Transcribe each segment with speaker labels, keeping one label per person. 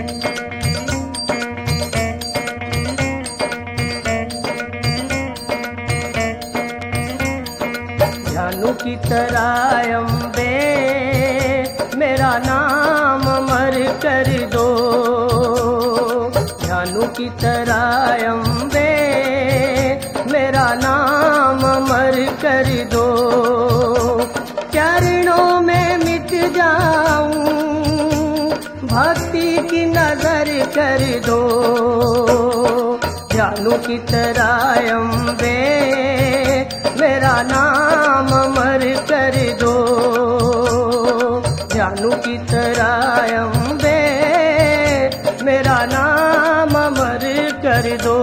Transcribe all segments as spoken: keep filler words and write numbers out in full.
Speaker 1: जानू की तरह अम्बे मेरा नाम अमर कर दो, जानू की तरह अम्बे मेरा नाम अमर कर दो। चरणों में मिट जाऊं भक्ति की नजर कर दो, जानू की तरह अम्बे मेरा नाम अमर कर दो, जानू की तरह अम्बे मेरा नाम अमर कर दो।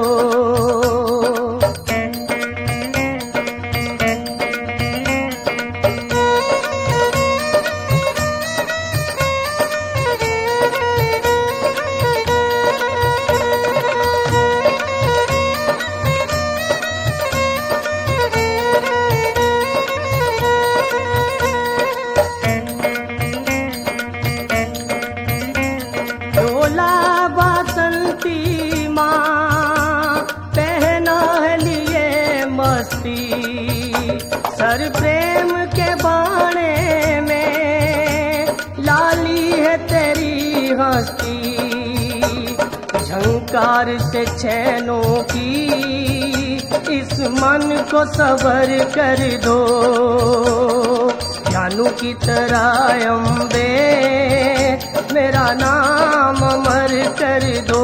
Speaker 1: सर प्रेम के बाणे में लाली है तेरी हस्ती, झंकार से छैनों की इस मन को सबर कर दो, जानू की तरह अम्बे मेरा नाम अमर कर दो,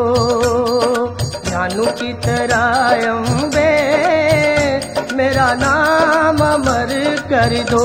Speaker 1: जानू की तरह अम्बे मेरा नाम अमर कर दो।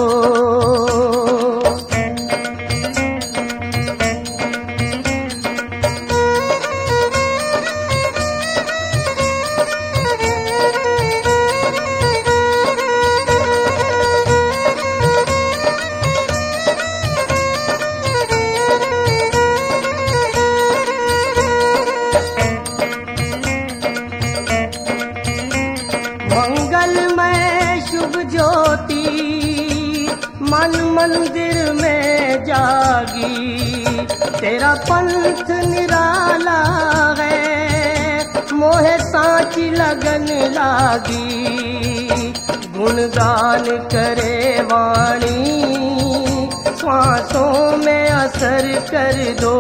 Speaker 1: मंगलमय शुभ ज्योति मन मंदिर में जागी, तेरा पंथ निराला है मोहे सांची लगन लागी, गुणगान करे वाणी श्वासों में असर कर दो,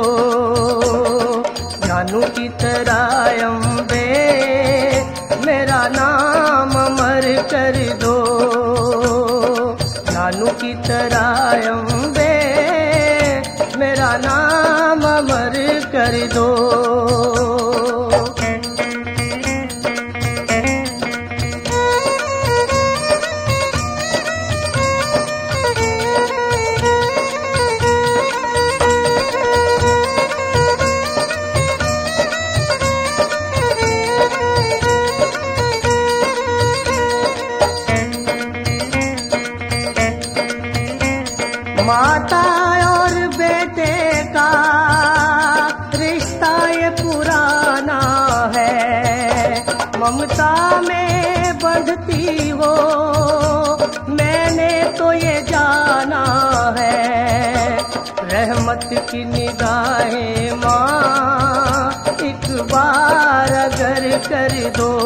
Speaker 1: जानू की तरह अम्बे मेरा नाम अमर कर दो, जानू की तरह अम्बे मेरा नाम अमर कर दो। माता और बेटे का रिश्ता ये पुराना है, ममता में बंधती हो मैंने तो ये जाना है, रहमत की निगाहें माँ एक बार अगर कर दो,